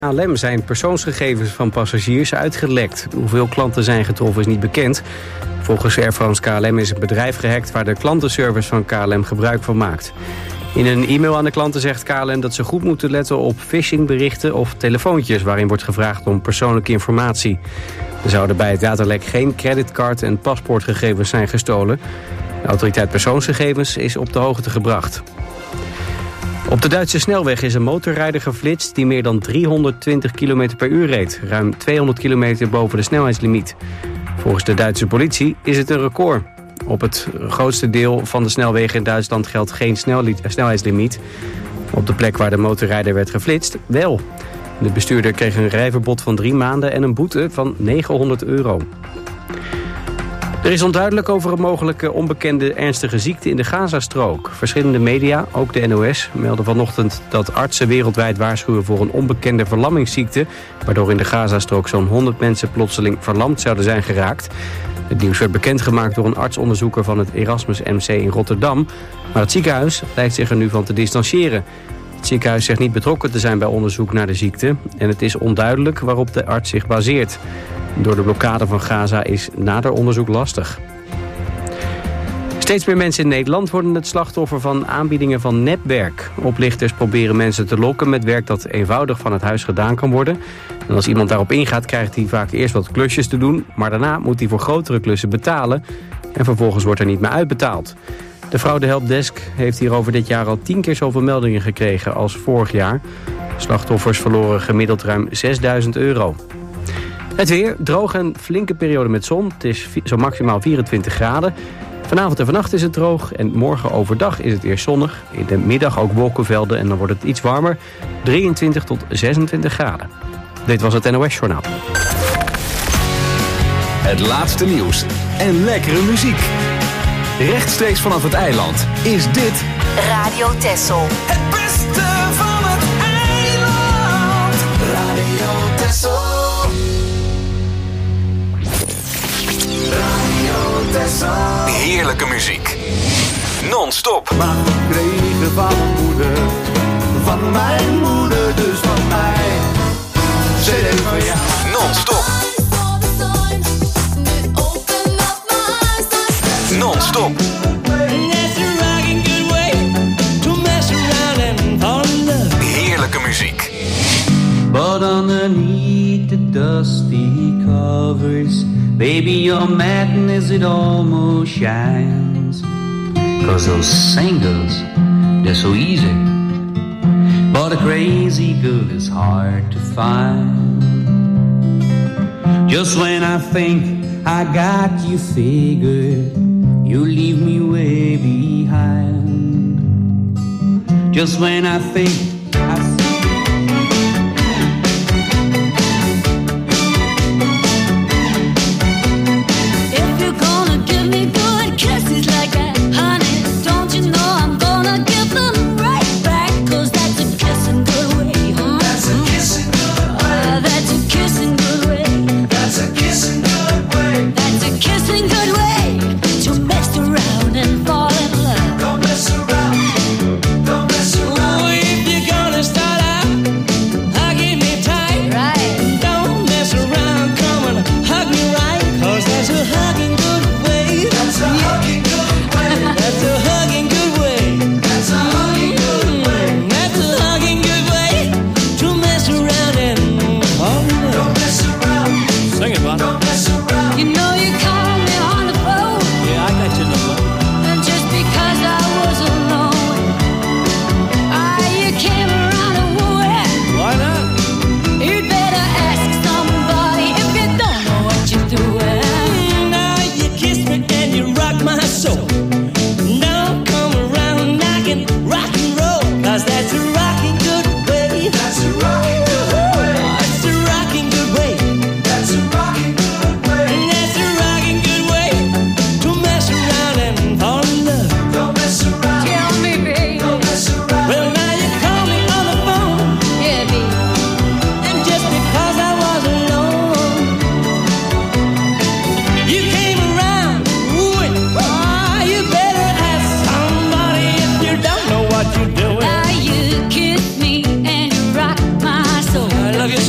KLM zijn persoonsgegevens van passagiers uitgelekt. Hoeveel klanten zijn getroffen is niet bekend. Volgens Air France KLM is het bedrijf gehackt waar de klantenservice van KLM gebruik van maakt. In een e-mail aan de klanten zegt KLM dat ze goed moeten letten op phishingberichten of telefoontjes waarin wordt gevraagd om persoonlijke informatie. Er zouden bij het datalek geen creditcard- en paspoortgegevens zijn gestolen. De autoriteit persoonsgegevens is op de hoogte gebracht. Op de Duitse snelweg is een motorrijder geflitst die meer dan 320 km per uur reed. Ruim 200 km boven de snelheidslimiet. Volgens de Duitse politie is het een record. Op het grootste deel van de snelwegen in Duitsland geldt geen snelheidslimiet. Op de plek waar de motorrijder werd geflitst wel. De bestuurder kreeg een rijverbod van 3 maanden en een boete van €900. Er is onduidelijk over een mogelijke onbekende ernstige ziekte in de Gazastrook. Verschillende media, ook de NOS, melden vanochtend dat artsen wereldwijd waarschuwen voor een onbekende verlammingsziekte, waardoor in de Gazastrook zo'n 100 mensen plotseling verlamd zouden zijn geraakt. Het nieuws werd bekendgemaakt door een artsonderzoeker van het Erasmus MC in Rotterdam. Maar het ziekenhuis lijkt zich er nu van te distancieren. Het ziekenhuis zegt niet betrokken te zijn bij onderzoek naar de ziekte. En het is onduidelijk waarop de arts zich baseert. Door de blokkade van Gaza is nader onderzoek lastig. Steeds meer mensen in Nederland worden het slachtoffer van aanbiedingen van nepwerk. Oplichters proberen mensen te lokken met werk dat eenvoudig van het huis gedaan kan worden. En als iemand daarop ingaat, krijgt hij vaak eerst wat klusjes te doen, maar daarna moet hij voor grotere klussen betalen en vervolgens wordt er niet meer uitbetaald. De Fraude Helpdesk heeft hierover dit jaar al 10 keer zoveel meldingen gekregen als vorig jaar. Slachtoffers verloren gemiddeld ruim €6.000. Het weer, droog en flinke periode met zon. Het is zo maximaal 24 graden. Vanavond en vannacht is het droog en morgen overdag is het eerst zonnig. In de middag ook wolkenvelden en dan wordt het iets warmer. 23 tot 26 graden. Dit was het NOS Journaal. Het laatste nieuws en lekkere muziek. Rechtstreeks vanaf het eiland is dit Radio Texel. Het beste van het eiland. Radio Texel. Radio Texel. heerlijke muziek. Non-stop. Maar gekregen van mijn moeder. Van mijn moeder, dus van mij. CD van jou. Non-stop. Non-stop. Heerlijke muziek. But underneath the dusty covers, baby, your madness, it almost shines. 'Cause those singles, they're so easy, but a crazy girl is hard to find. Just when I think I got you figured, you leave me way behind. Just when I think Don't mess around. If you're gonna start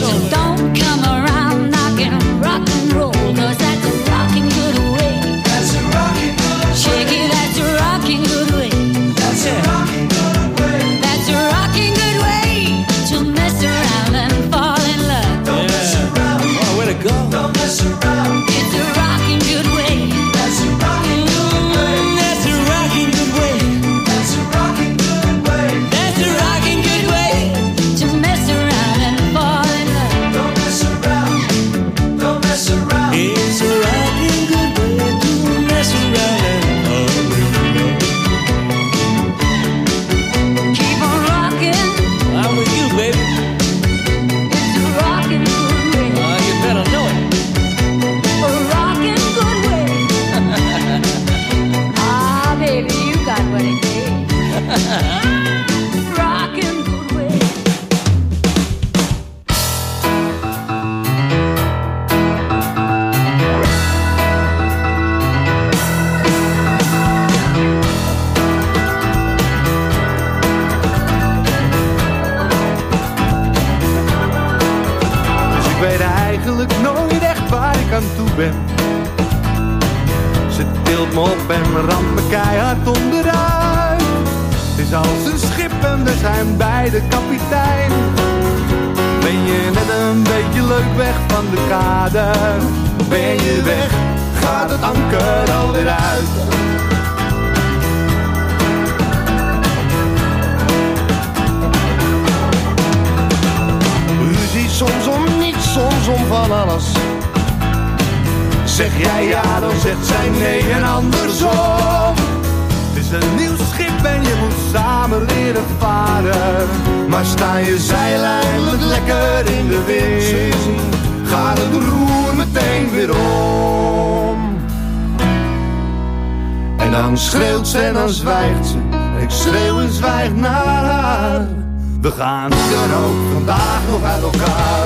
En dan zwijgt ze, ik schreeuw en zwijg naar haar. We gaan dan ook vandaag nog uit elkaar.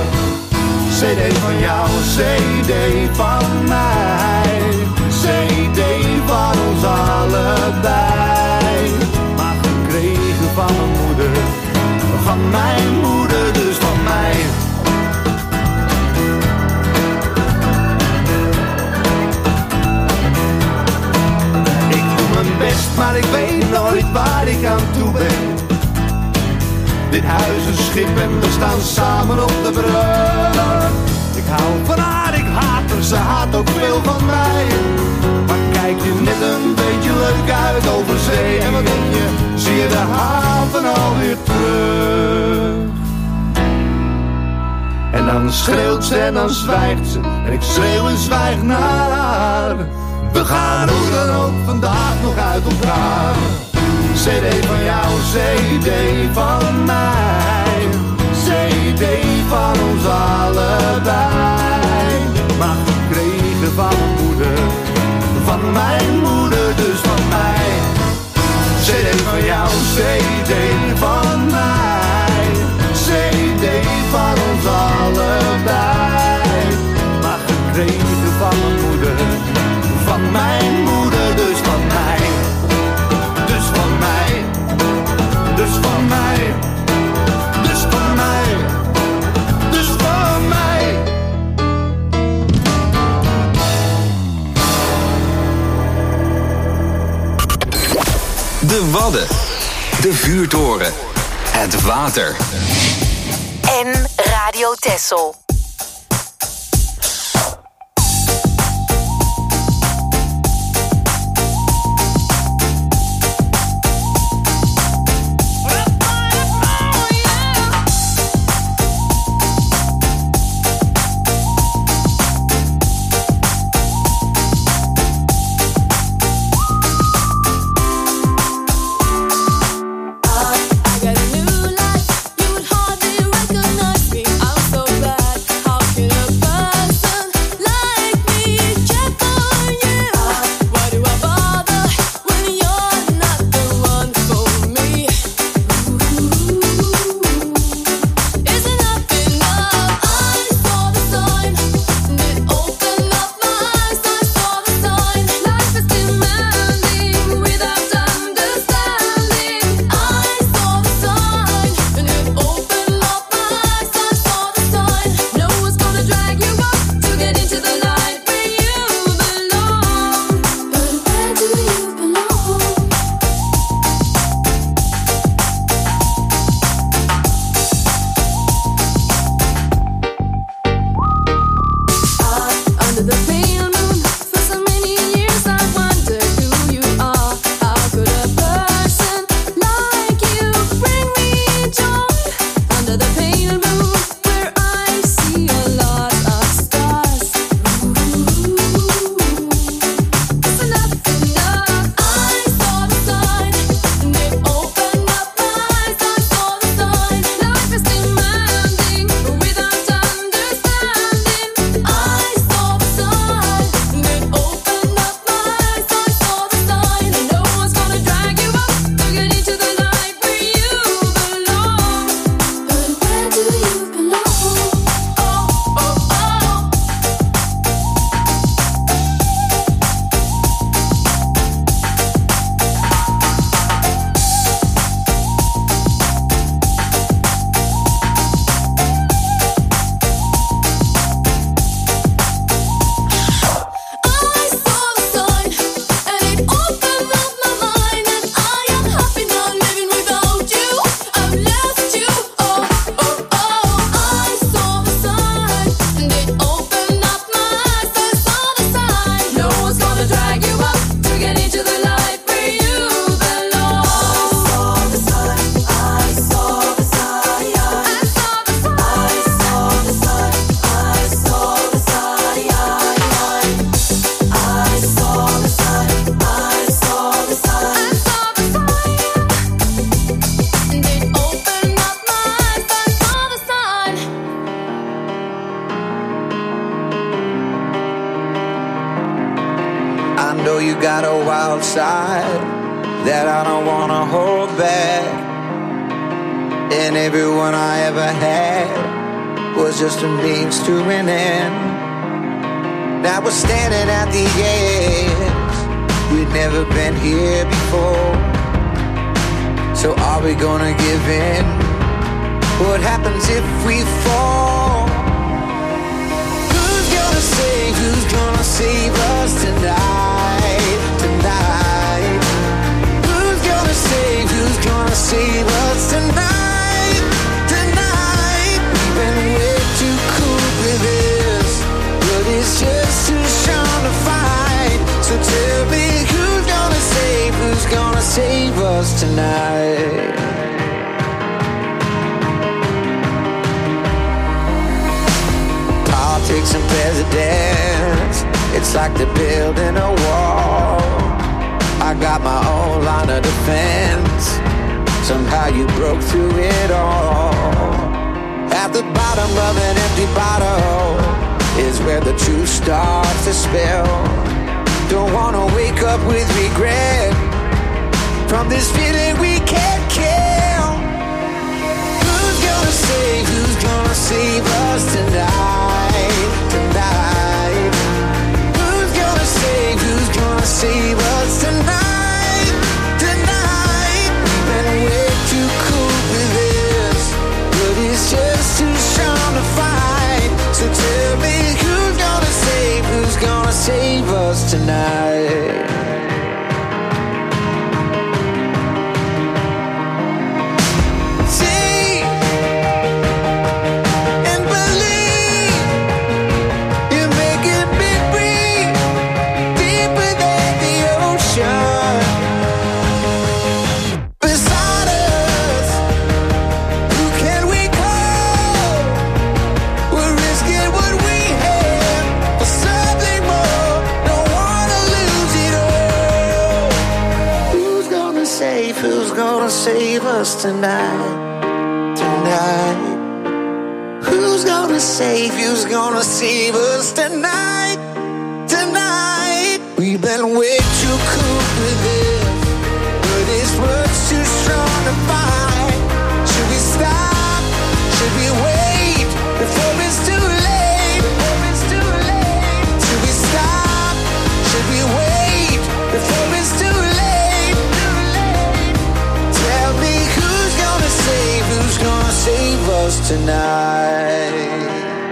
CD van jou, CD van mij. CD van ons allebei. Maar gekregen van mijn moeder, van mijn moeder, dus van mij. Best, maar ik weet nooit waar ik aan toe ben. Dit huis is schip en we staan samen op de brug. Ik hou van haar, ik haat haar, ze haat ook veel van mij. Maar kijk je net een beetje leuk uit over zee. En wat denk je, zie je de haven alweer terug. En dan schreeuwt ze en dan zwijgt ze. En ik schreeuw en zwijg naar haar. We gaan hoe dan ook vandaag nog uit elkaar. CD van jou, CD van mij. CD van ons allebei. Maar gekregen van mijn moeder, van mijn moeder, dus van mij. CD van jou, CD van mij. CD van ons allebei. Maar gekregen van mijn moeder, van mijn moeder, dus van mij. Dus van mij. Dus van mij. Dus van mij. Dus van mij. De Wadden. De vuurtoren. Het water. En Radio Texel. I got a new life, you would hardly recognize me. I'm so glad. know you got a wild side that I don't wanna hold back. And everyone I ever had was just a means to an end. Now we're standing at the edge, we've never been here before. So are we gonna give in? What happens if we fall? Who's gonna save us tonight, tonight? Who's gonna save us tonight, tonight? We've been way too cool with this, but it's just too strong to fight. So tell me who's gonna save us tonight? Politics and presidents, it's like they're building a wall. I got my own line of defense, somehow you broke through it all. At the bottom of an empty bottle is where the truth starts to spill. Don't wanna wake up with regret from this feeling we can't kill. Who's gonna save us tonight, tonight? Who's gonna save us tonight, tonight? We've been way too cool with this, but it's just too strong to fight. So tell me who's gonna save us tonight? Save us tonight, tonight. Who's gonna save us tonight, tonight? We've been way too cool with this, but this world's too strong to fight. Should we stop? Should we wait before it's too late? Should we stop? Should we wait before it's too late? Who's gonna save us tonight?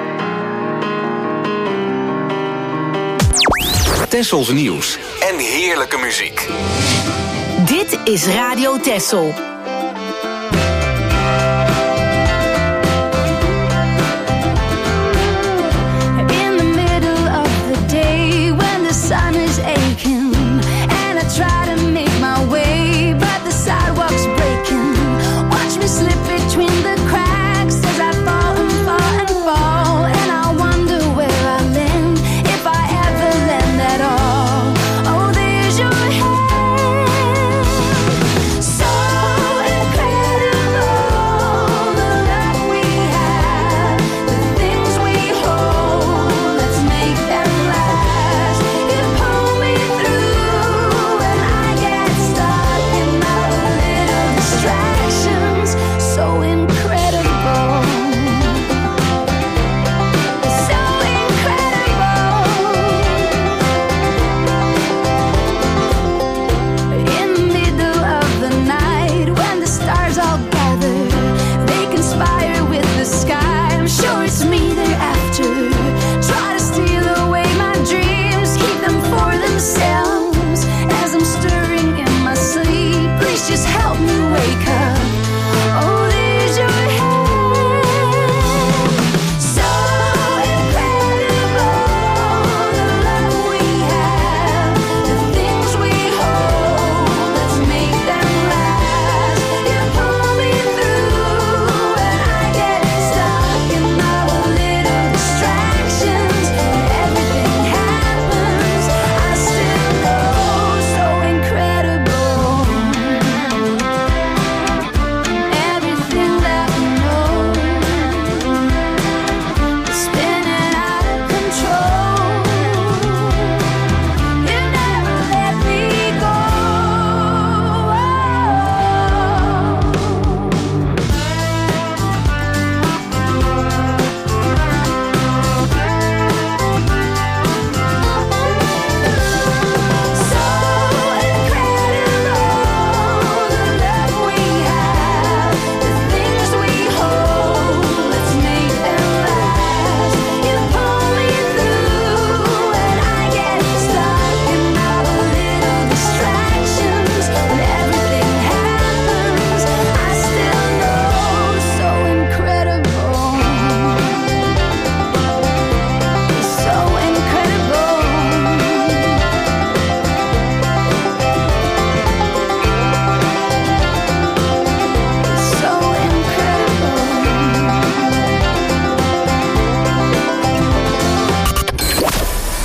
Tessels nieuws en heerlijke muziek. Dit is Radio Tessel. In the middle of the day when the sun is aching and I try to make my way but the sidewalk's breaking. Watch me slip between the cracks as I fall and fall and fall, and I wonder where I land, if I ever land at all. Oh, there's your hand. So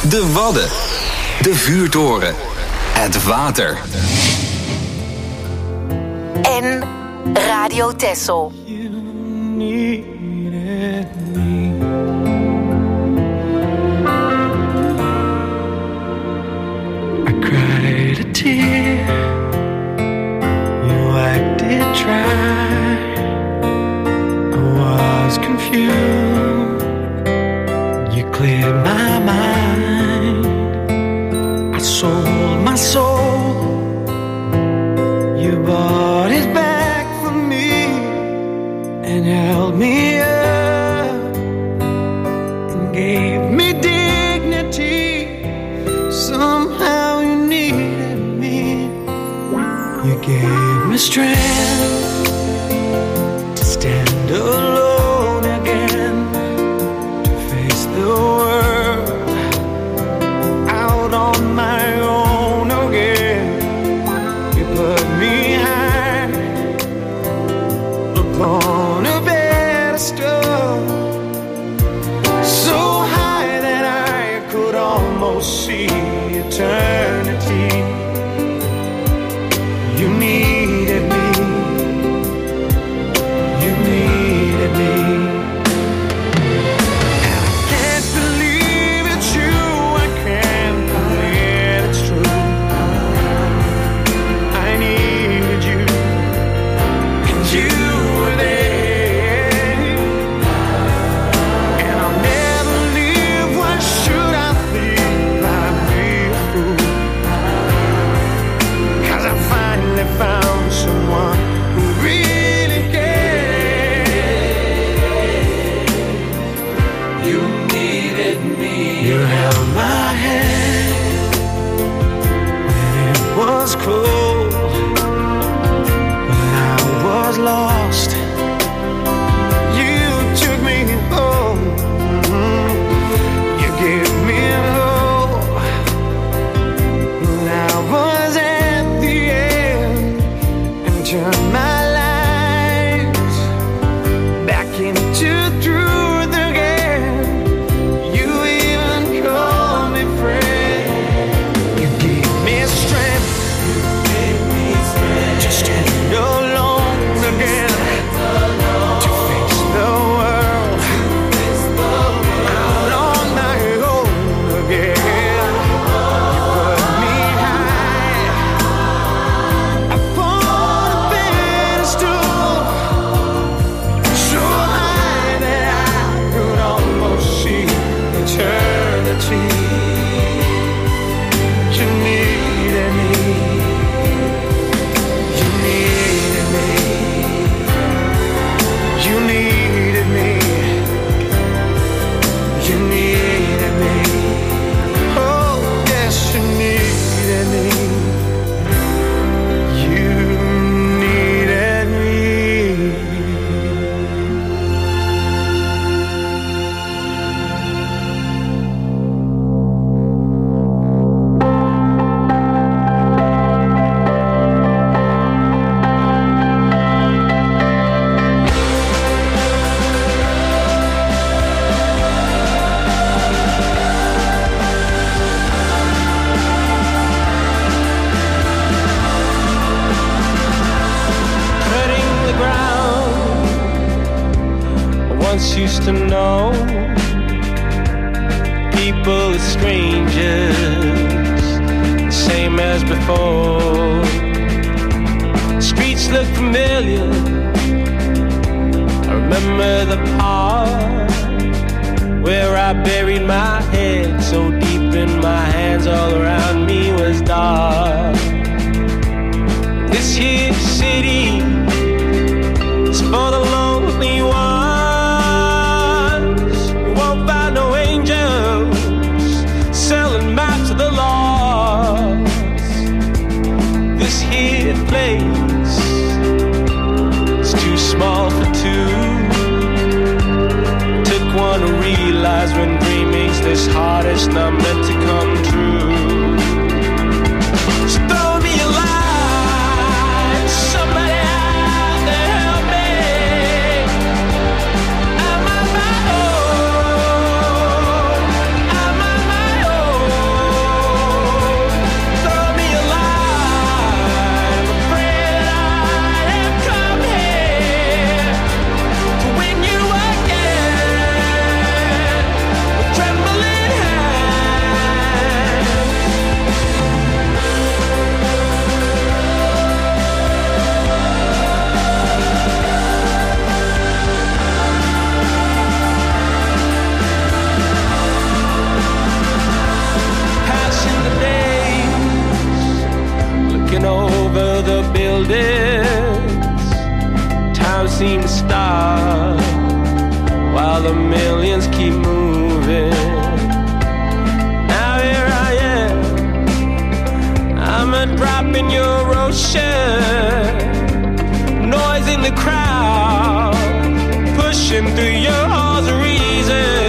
De Wadden. De vuurtoren. Het water. En Radio Texel. Cleared my mind. I sold my soul. You bought it back for me and held me up and gave me dignity. Somehow you needed me. You gave me strength to stand alone again, to face the world out on my own again. You put me high upon a pedestal, so high that I could almost see eternity. You needed me. You needed me. Found someone who really cared. You needed me. You held my hand when it was cold, when I was lost. You took me home. You gave me hope when I was at the end. Turn my lives back into truth again. You even called me friend. You gave me strength. You gave me strength to stand alone again, to face the world out on my own again. You put me high upon eternity. You needed me. You needed me. You needed me. You needed me. Oh, yes, you needed me. You needed me. Used to know people as strangers, same as before. Streets look familiar. I remember the part where I buried my head so deep in my hands, all around me was dark. This here city is for the lonely ones. No angels selling maps of the lost. This here place is too small for two. Took one to realize when dreaming's this hardest, not meant to come true. So throw me a line, somebody out there help me. I'm on my own. I'm on my own. distance, time seems to stop while the millions keep moving. Now here I am, I'm a drop in your ocean, noise in the crowd, pushing through your halls of reason.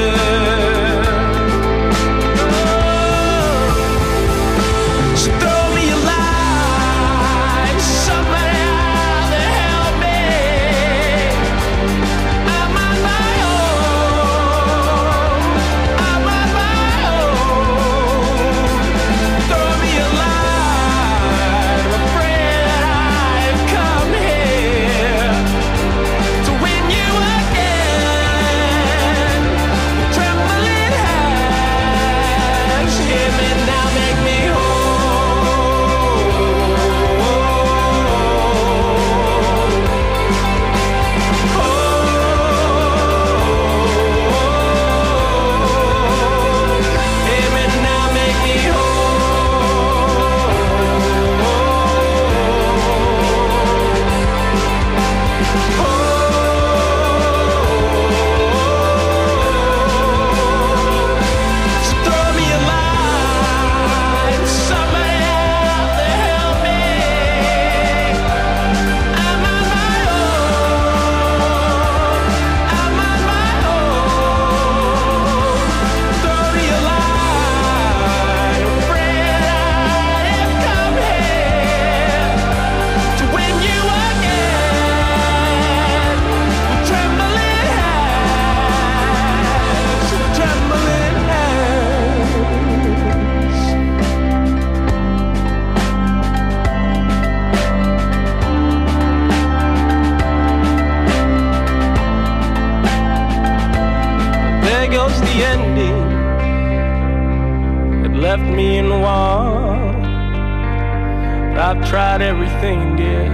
I've tried everything, dear.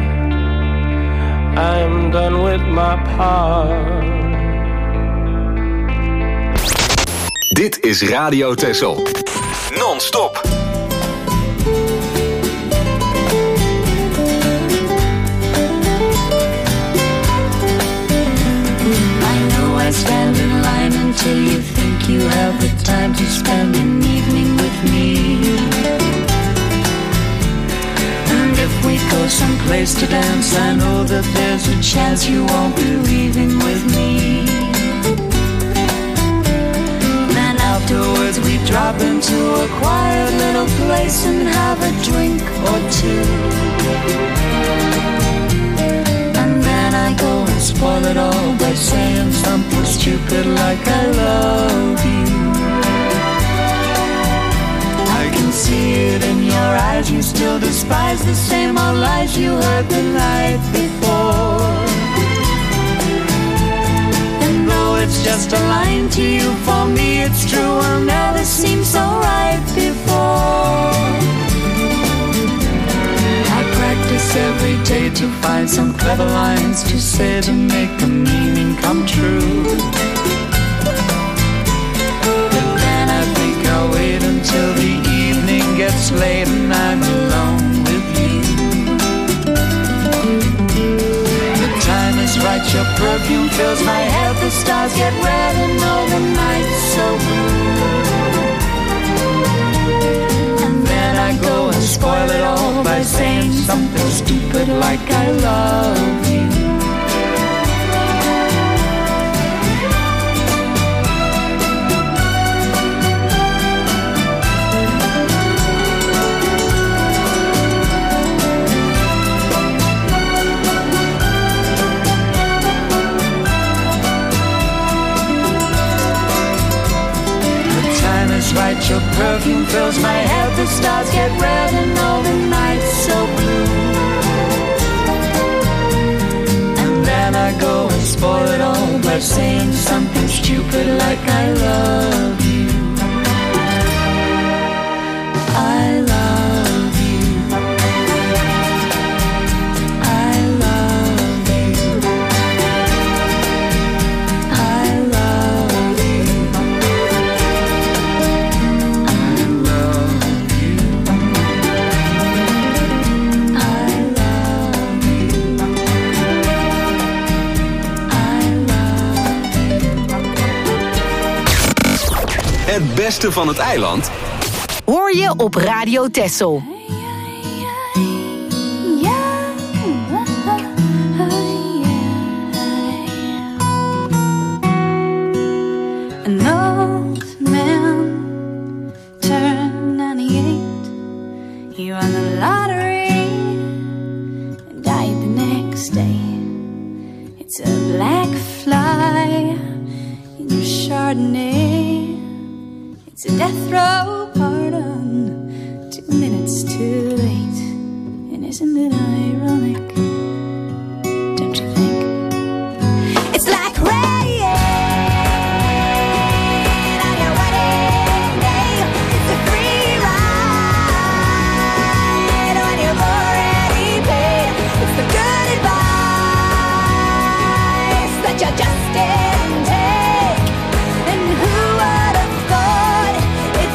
I'm done with my part. Dit is Radio Texel. Non-stop. I stand in line until you think you have the time to spend an evening with me. And if we go someplace to dance, I know that there's a chance you won't be leaving with me. Then afterwards we drop into a quiet little place and have a drink or two. I go and spoil it all by saying something stupid like I love you. I can see it in your eyes, you still despise the same old lies you heard the night before. And though it's just a line to you, for me it's true, will never seem so right before. Every day to find some clever lines to say to make the meaning come true. But then I think I'll wait until the evening gets late and I'm alone with you. The time is right, your perfume fills my head, the stars get red and all the night's so blue. I go and spoil it all by saying something stupid like I love you. Right, your perfume fills my head, the stars get red and all the night's so blue. And then I go and spoil it all by saying something stupid like I love you. I love you. I love you. I love you. I love Het beste van het eiland hoor je op Radio Texel. An old man turned 98. He won the lottery and died the next day. It's a black fly in your Chardonnay. It's a death row pardon, 2 minutes too late. And isn't it ironic? Don't you think? It's like rain on your wedding day. It's a free ride on you've already paid. It's the good advice that you just didn't take. And who would have thought it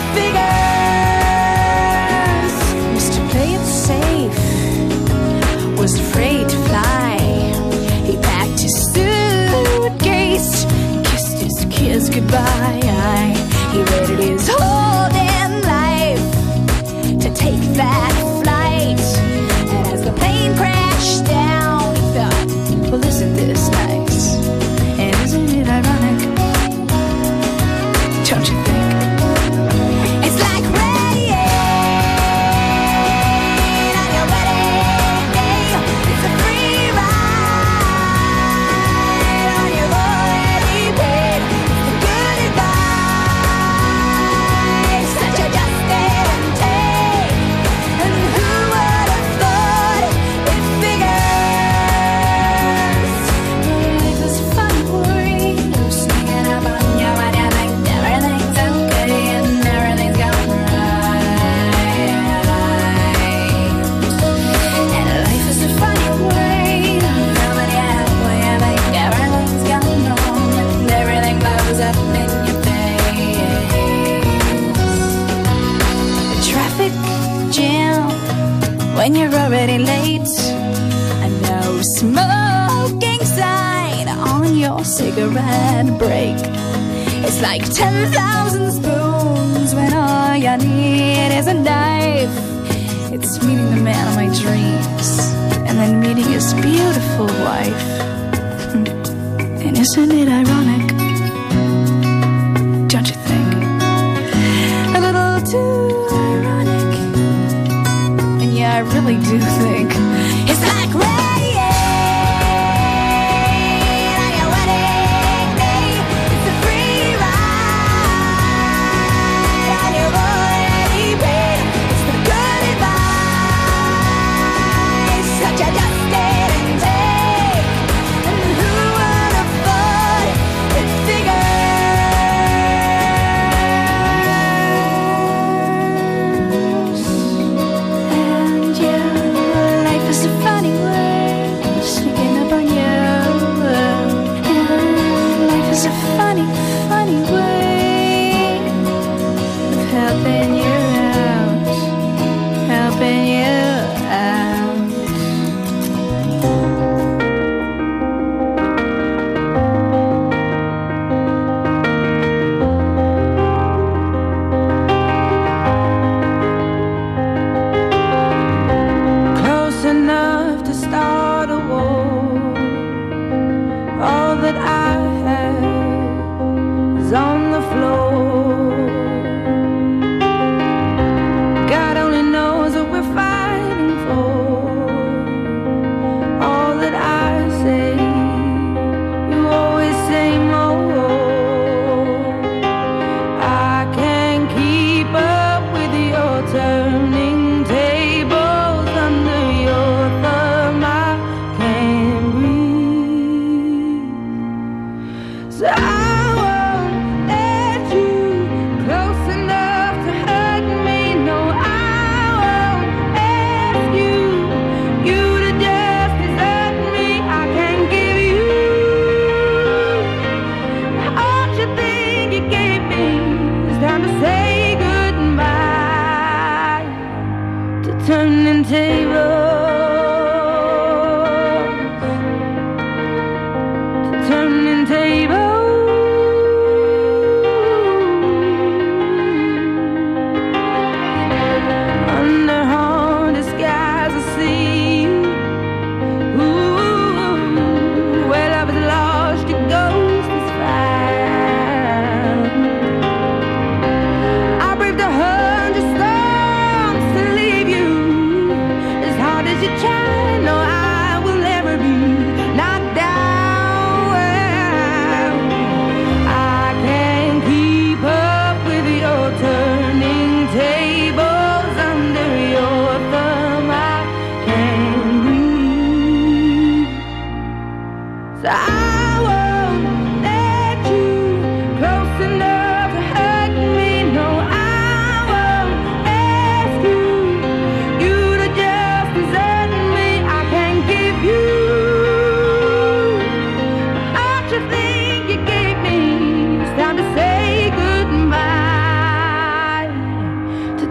figures? Mr. Play It Safe was afraid to fly. He packed his suitcase, kissed his kids goodbye. He waited his whole damn life to take that flight. And as the plane crashed down, he thought, well, isn't this nice? And isn't it ironic? Don't you think? It's like rain on your wedding day. It's a free ride on you've already paid. It's the good advice that you just didn't take. And who would have thought it figures? Life is fun for you, sneaking up on you when you think everything's okay and everything's going right. And life is a funny way of coming out when you think everything's going wrong and everything blows up in your face. A traffic jam when you're already late. A no smoking sign on your cigarette break. It's like 10,000 spoons when all you need is a knife. It's meeting the man of my dreams and then meeting his beautiful wife. And isn't it ironic? Don't you think? A little too ironic. And yeah, I really do think it's like rain on your wedding day. It's a free ride on you've already paid. It's the good advice that you just didn't take. And who would have thought it figures? And yeah, life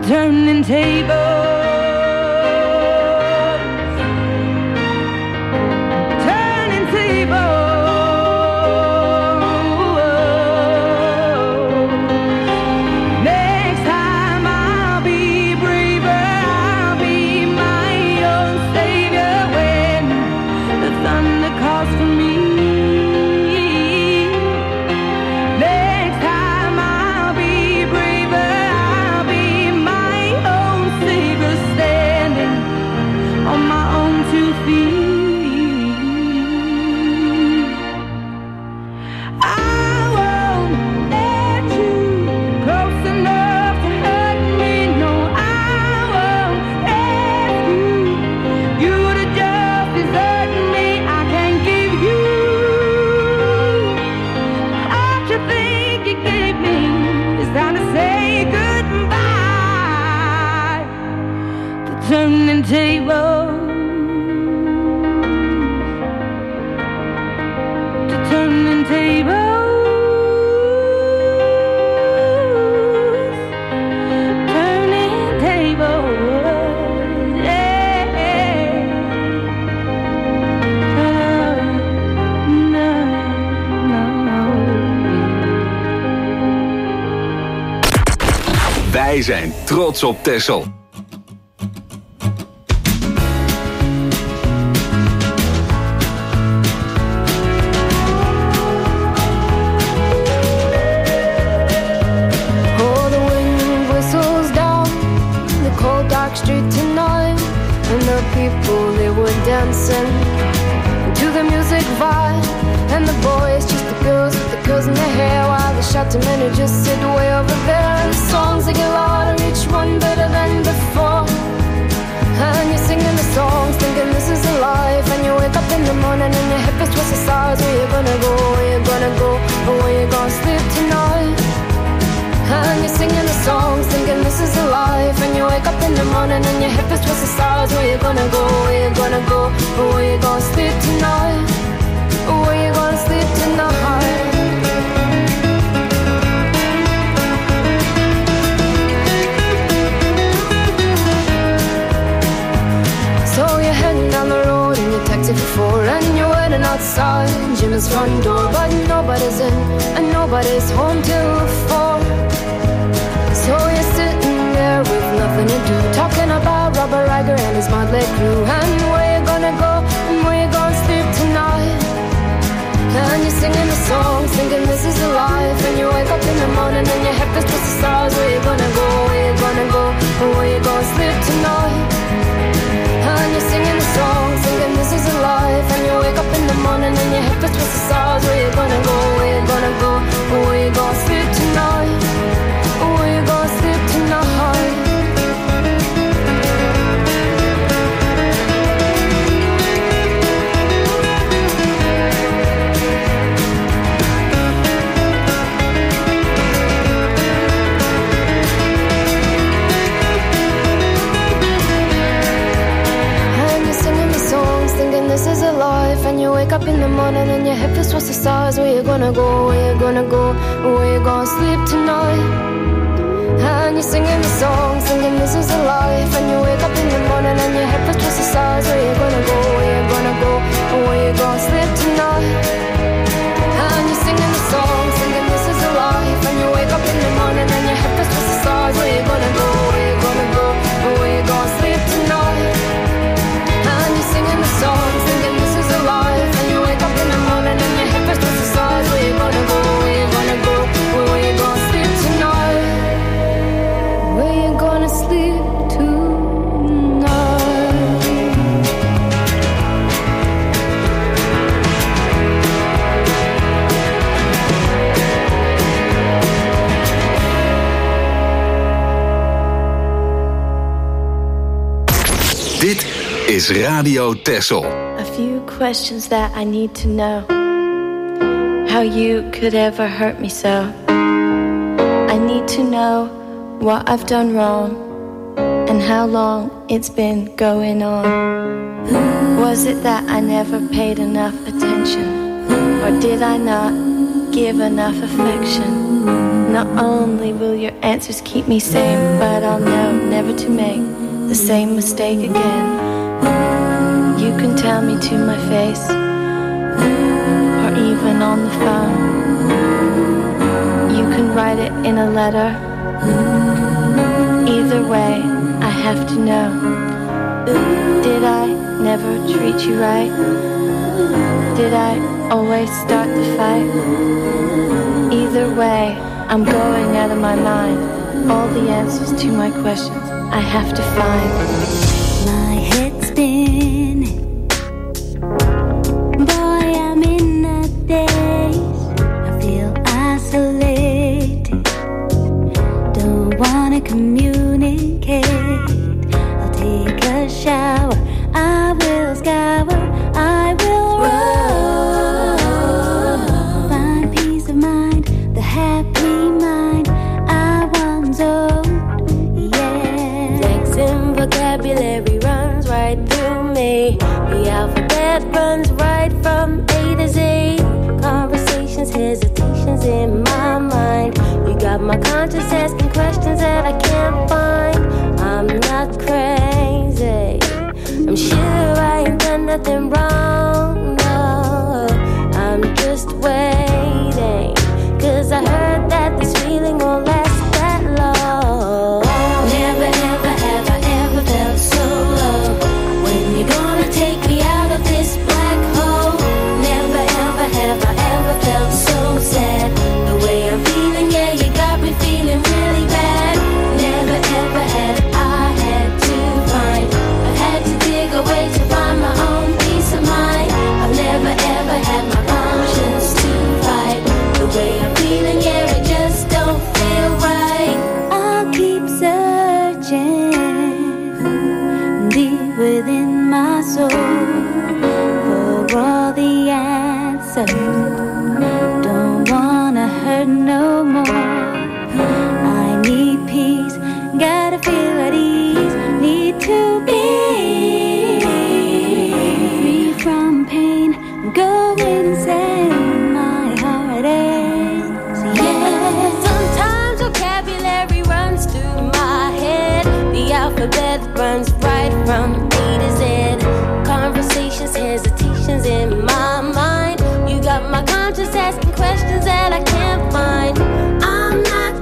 turning tables. Turning tables, to turning tables, turning tables, yeah. No. Wij zijn trots op Texel. People, they were dancing to the music vibe, and the boys, just the girls with the curls in their hair, while the shouty men who just sit way over there. The songs they get louder, each one better than before, and you're singing the songs, thinking this is a life. And you wake up in the morning and your hip is twisted sides. Where you gonna go? Where you gonna go? Or where you gonna sleep tonight? And you're singing the songs, thinking this is a life. And you wake up in the morning and your hip is twisted sides. Where you gonna go? Where you gonna go? Or where you gonna sleep tonight? Or where you gonna sleep tonight? So you're heading down the road in your taxi for 4, and you're waiting outside Jim's front door, but nobody's in and nobody's home till 4. So you're sitting there with nothing to do, talking about Robert Riger and his motley crew, and where you gonna go and where you gonna sleep tonight. And you're singing the songs, thinking this is a life. And you wake up in the morning and your head is twisted stars. Where you gonna go? Where you gonna go? Or where you gonna sleep tonight? And you're singing the songs, thinking this is a life. And you wake up in the morning and your head is twisted stars. Where you gonna go? Where you gonna go? Or where you gonna sleep tonight? Where you gonna sleep tonight? And you're singing the songs, thinking this is a life. And you wake up in the morning and your head feels towards the stars. Where you gonna go? Where you gonna go? Where you gonna sleep tonight? And you're singing the song, singing this is a life. And you wake up in the morning and your head feels towards the stars. Where you gonna go? Where you gonna go? Where you gonna sleep tonight? And you're singing the song, singing this is a life. And you wake up in the morning and your head feels towards the stars. Where you gonna go? Where you gonna go? Where you gonna sleep tonight? And you're singing the song, singing this is a life. And you wake up in the morning and your head feels towards the stars. Where you gonna go? Where you gonna go? Where you gonna sleep tonight? Where you gonna sleep tonight? Dit is Radio Texel. A few questions that I need to know. How you could ever hurt me so. I need to know what I've done wrong and how long it's been going on. Was it that I never paid enough attention, or did I not give enough affection? Not only will your answers keep me sane, but I'll know never to make the same mistake again. You can tell me to my face, or even on the phone. You can write it in a letter. Either way, I have to know. Did I never treat you right? Did I always start the fight? Either way, I'm going out of my mind. All the answers to my questions I have to find. My head's spinning. Boy, I'm in a daze. I feel isolated. Don't wanna communicate. I'll take a shower. I will scour. I will run. Find peace of mind. The happy mind I once owned. Yeah. Flexing vocabulary runs right through me. The alphabet runs right from A to Z. Conversations, hesitations in my mind. You got my conscience asking questions that I can't find. I'm not crazy. I'm sure I ain't done nothing wrong. No, I'm just waiting. 'Cause I heard that this feeling won't last that long. Never, ever, have I ever felt so low. When you gonna take me out of this black hole? Never, ever, have I ever felt so sad. The way I'm feeling, yeah, you got me feeling really bad. Never, ever had I had to find. I've had to dig away to find my own peace of mind. I've never, ever had my conscience to fight. The way I'm feeling, yeah, it just don't feel right. I'll keep searching deep within my soul for all the answers. Don't wanna hurt no more. I need peace, gotta feel at ease. Need to be free from pain, go insane. My heart aches, yeah. Sometimes vocabulary runs through my head. The alphabet runs right from A to Z. Conversations, hesitations in my mind. You got my conscience asking questions that I can't find. I'm not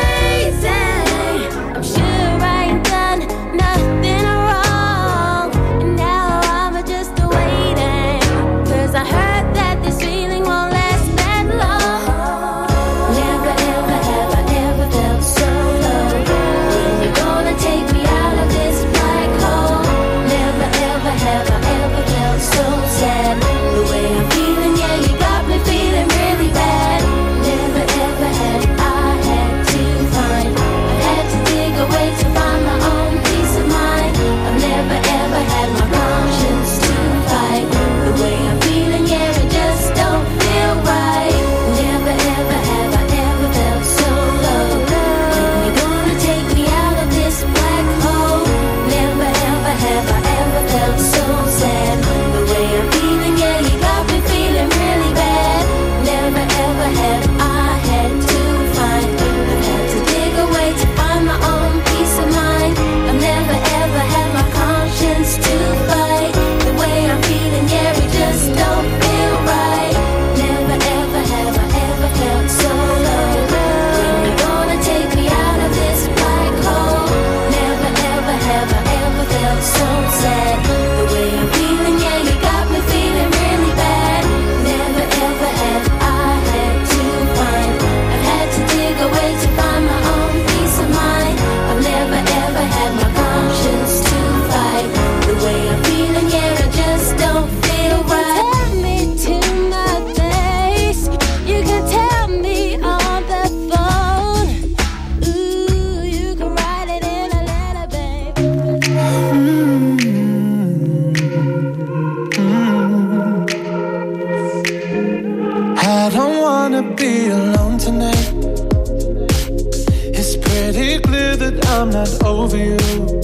crazy. I'm sure I ain't done nothing wrong. And now I'm just waiting. 'Cause I heard that this feeling won't last that long. Never, ever, have I ever felt so low. When you gonna take me out of this black hole? Never, ever, have I ever felt so sad. The way I'm feeling, yeah, you got me feeling really bad. Never, ever had I had to find. I've had to dig away to find my own peace of mind. I've never, ever had my conscience to fight. The way I'm feeling, yeah, it just don't feel right. Never, ever have I ever felt so low. When you gonna take me out of this black hole? Never, ever have I ever felt so sad. The way I'm feeling, yeah, you got me feeling really bad. Never, ever have I had to find. I've had to dig away to find my own peace of mind. I've never, ever had my conscience to fight. The way I'm feeling, yeah, it just don't feel right. Never, ever have I ever felt so low. When you gonna take me out of this black hole? Never, ever have I ever felt so sad. The way I'm feeling, yeah, you got me feeling really bad. Never, ever have I had to find. I've had to dig away to find my own peace of mind. I've never, ever had my conscience to fight. The way I'm feeling, yeah, it just don't feel right. Tell me to my face. You can tell me on the phone. Ooh, you can write it in a letter, baby. I don't wanna be alone tonight. It's pretty clear that I'm not over you.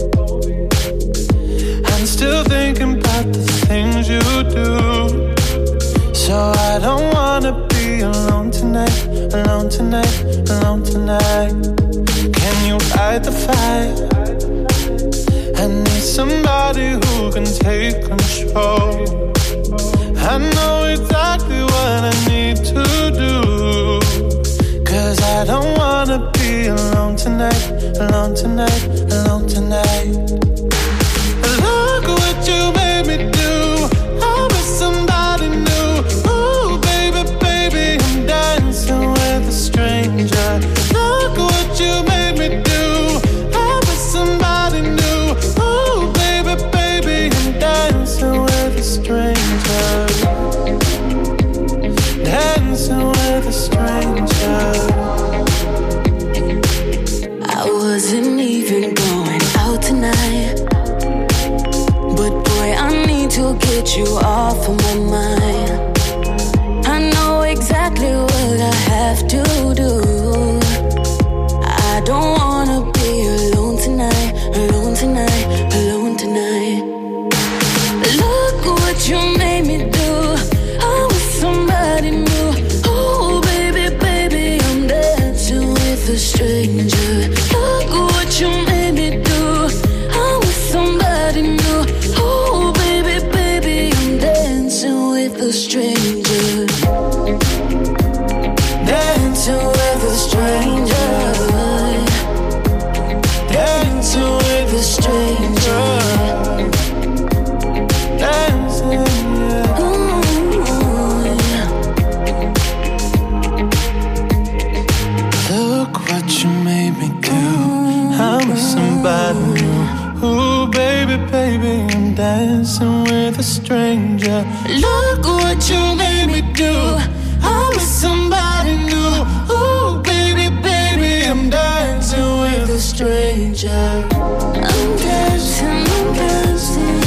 I'm still thinking about the things you do. So I don't wanna be alone tonight. alone tonight, alone tonight. Can you fight the fire? I need somebody who can take control. I know exactly what I need to do, 'cause I don't wanna be alone tonight, alone tonight, alone tonight. Look what you made me do. I was somebody new. Ooh, baby, baby, I'm dancing with a stranger. Look what you made me do. I was somebody new. Ooh, baby, baby, I'm dancing with a stranger. Dancing with a stranger. I wasn't even going out tonight, but boy, I need to get you off of my mind. I know exactly what I have to do. I don't wanna be alone tonight, alone tonight, alone tonight. Look what you made me do. I was somebody new. Oh, baby, baby, I'm dancing with a stranger. Look what you made me do. I was somebody new. Oh, baby, baby, I'm dancing with a stranger. Dancing with a stranger. Dancing with a stranger. Dancing, yeah. Ooh, yeah. Look what you made me do. I'm somebody new. Ooh, baby, baby, I'm dancing with a stranger. Look what you made me do. I'm somebody new. Ooh, baby, baby, I'm dancing with a stranger. I'm dancing, I'm dancing.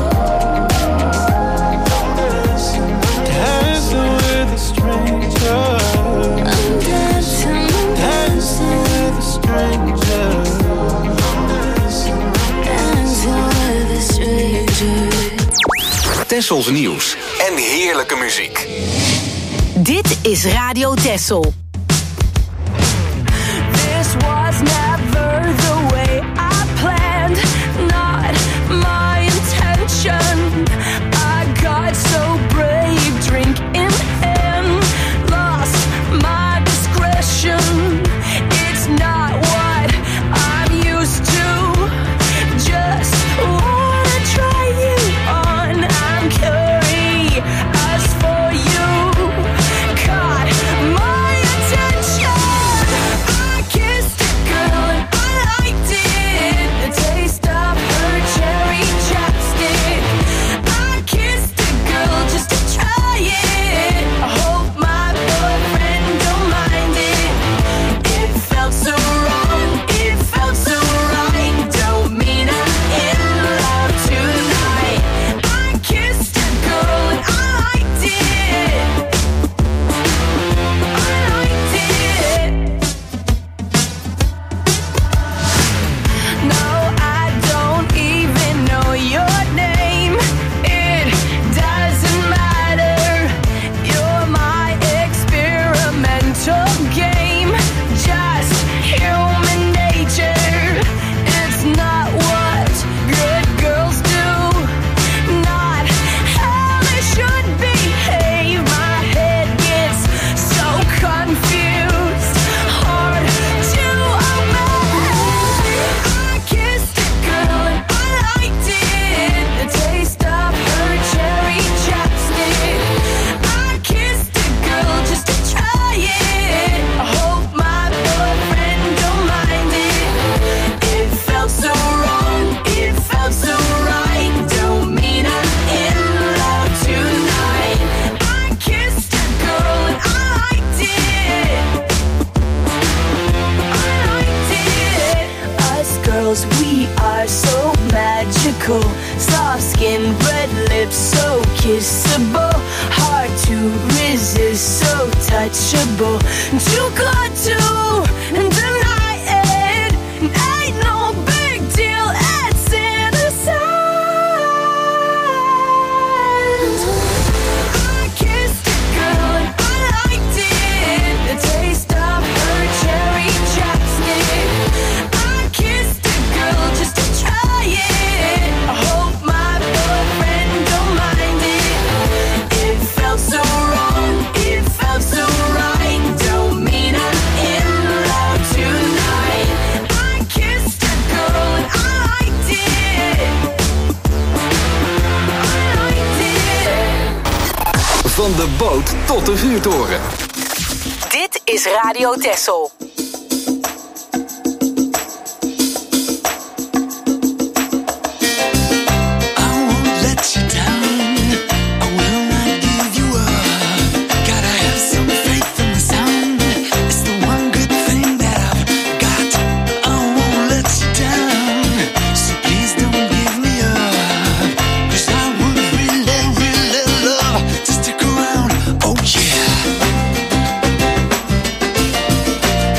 Dancing with a stranger. I'm dancing, I'm dancing with a stranger. Dancing with a stranger. Tessels nieuws en heerlijke muziek. Dit is Radio Tessel. This was never the way I planned, not my intention. I got so brave, drink in hand, lost my discretion. It's not what I'm used to, just wanna try you on. I'm curious for you, caught my attention. I kissed a girl and I liked it, the taste of her cherry chapstick. I kissed a girl just to try it. I hope my boyfriend don't mind it. It felt so wrong, it felt so right. Don't mean I'm in love tonight. I kissed a girl and I liked it. I liked it. No, I don't even know your name. It doesn't matter. You're my experimental game. Just human nature. It's not what good girls do. Not how they should behave. My head gets so confused. Hard to obey. I kissed a girl and I liked it, the taste of her cherry chapstick. I kissed a girl just to try it. I hope my boyfriend don't mind it. It felt so wrong, it felt so right. Don't mean I'm in love tonight. I kissed a girl and I liked it. I liked it. Us girls, we are so magical. Soft skin, red lips, so kissable. Hard to resist, so touchable. Too good to deny it. Ain't no big deal, it's innocent. I kissed a girl and I liked it, the taste de boot tot de vuurtoren. Dit is Radio Texel. Oh yeah.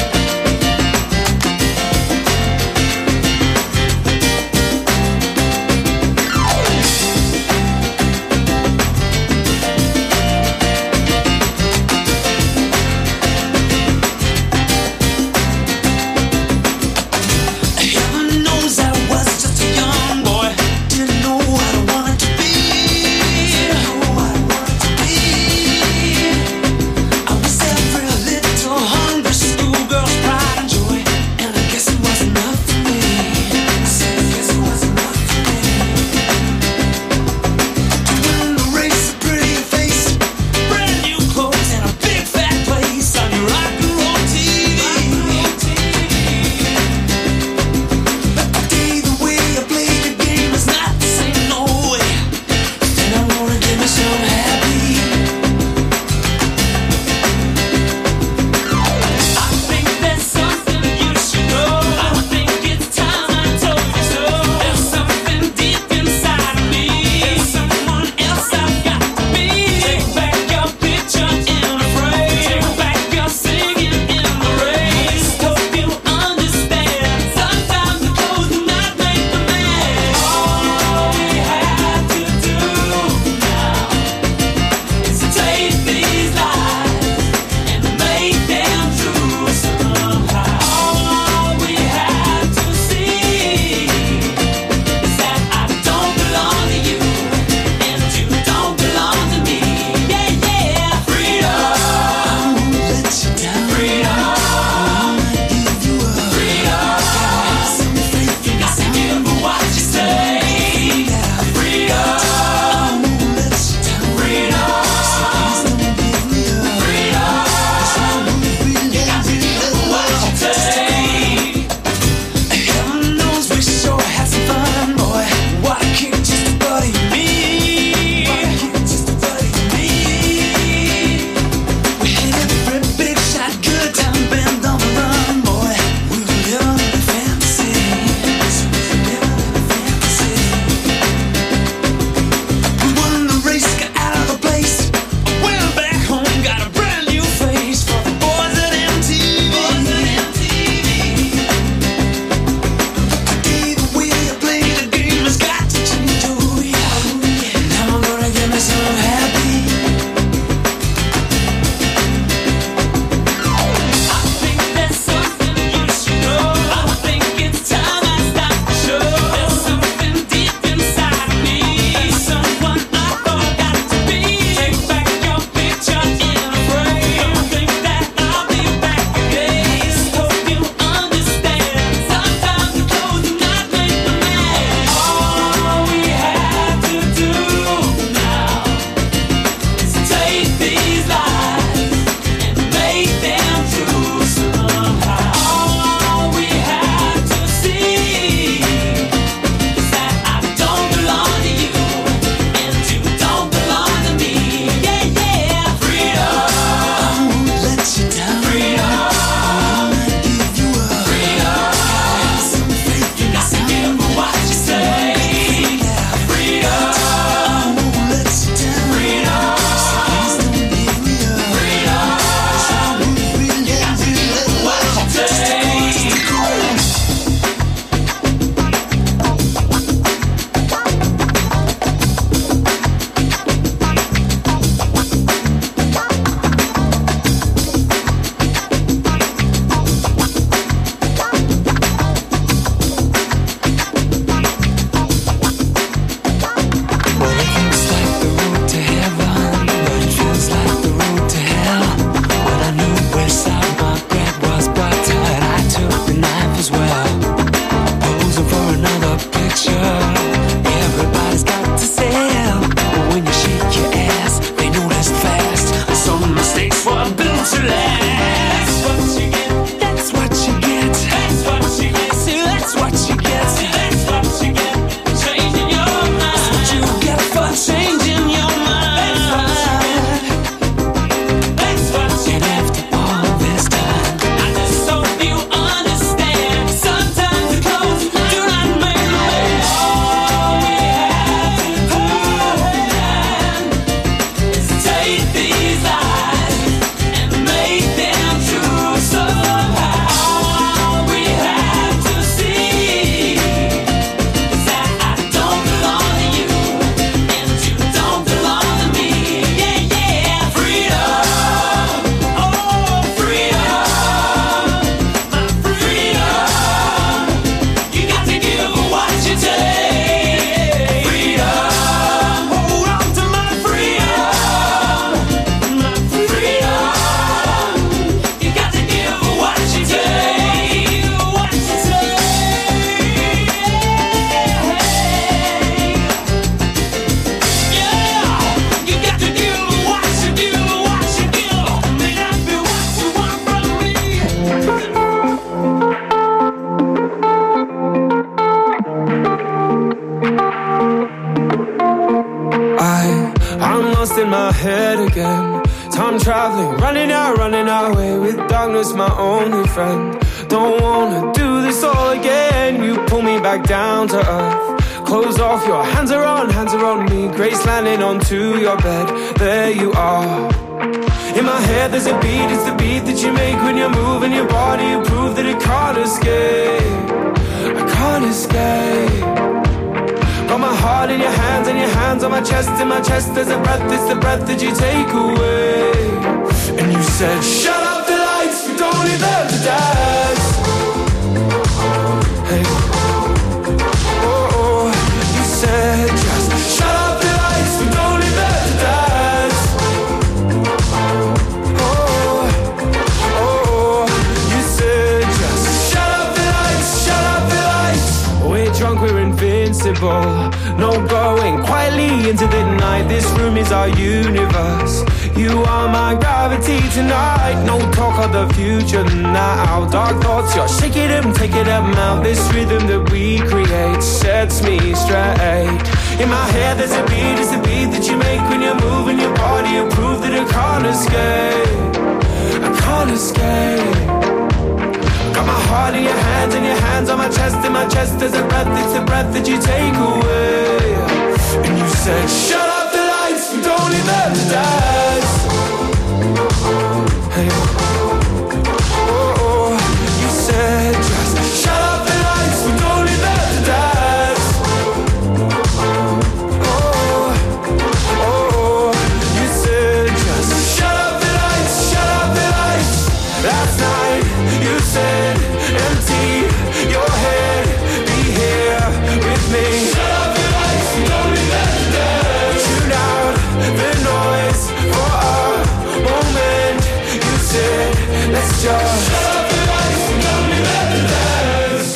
in my head again. Time traveling, running away with darkness, my only friend. Don't wanna do this all again. You pull me back down to earth. Close off, your hands are on me. Grace landing onto your bed. There you are. In my head there's a beat, it's the beat that you make when you're moving your body. You prove that it can't escape. I can't escape. Got my heart in your hands and your hands on my chest. In my chest there's a breath, it's the breath that you take away. And you said, shut up the lights, we don't need them to dance. Hey. Oh, oh, you said just shut up the lights, we don't need them to dance. Oh, oh, you said just shut up the lights, shut up the lights. We're drunk, we're invincible. No going quietly into the night. This room is our universe. You are my gravity tonight. No talk of the future now. Dark thoughts, you're shaking them, taking them out. This rhythm that we create sets me straight. In my head there's a beat, it's the beat that you make when you're moving your body. You prove that I can't escape. I can't escape. Got my heart in your hands and your hands on my chest. In my chest there's a breath, it's the breath that you take away. And you said, shut up the lights, we don't need them to dance. Hey. Oh, oh, you said just shut up the lights, we don't need them to dance. Oh, oh, you said just shut up the lights, shut up the lights. Last night you said empty your head, be here with me. Shut up the lights, we don't need them to dance. Tune out the noise for a moment. You said let's just shut up the lights, we don't need them to dance.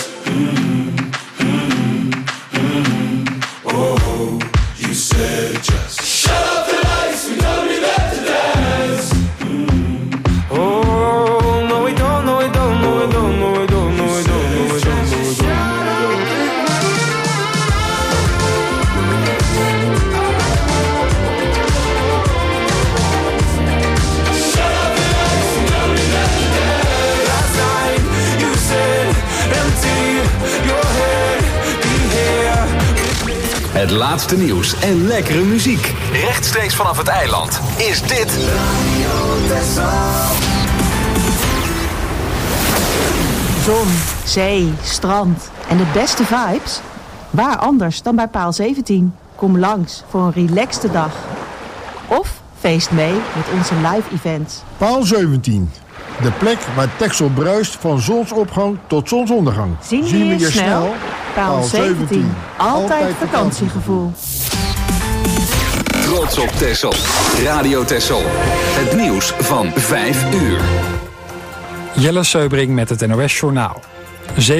Oh, you said just shut up the lights, we don't need them to dance. Oh, no we don't, no we don't, no we don't, no we don't, no we don't, no we don't, no we don't. Last night you said empty your head, be here. Het laatste nieuws en lekkere muziek. Rechtstreeks vanaf het eiland is dit Zon, zee, strand en de beste vibes? Waar anders dan bij Paal 17? Kom langs voor een relaxte dag. Of feest mee met onze live events. Paal 17. De plek waar Texel bruist van zonsopgang tot zonsondergang. Zien we je snel? Paal 17. Altijd vakantiegevoel. Trots op Texel. Radio Texel. Het nieuws van 5 uur. Jelle Seubring met het NOS Journaal.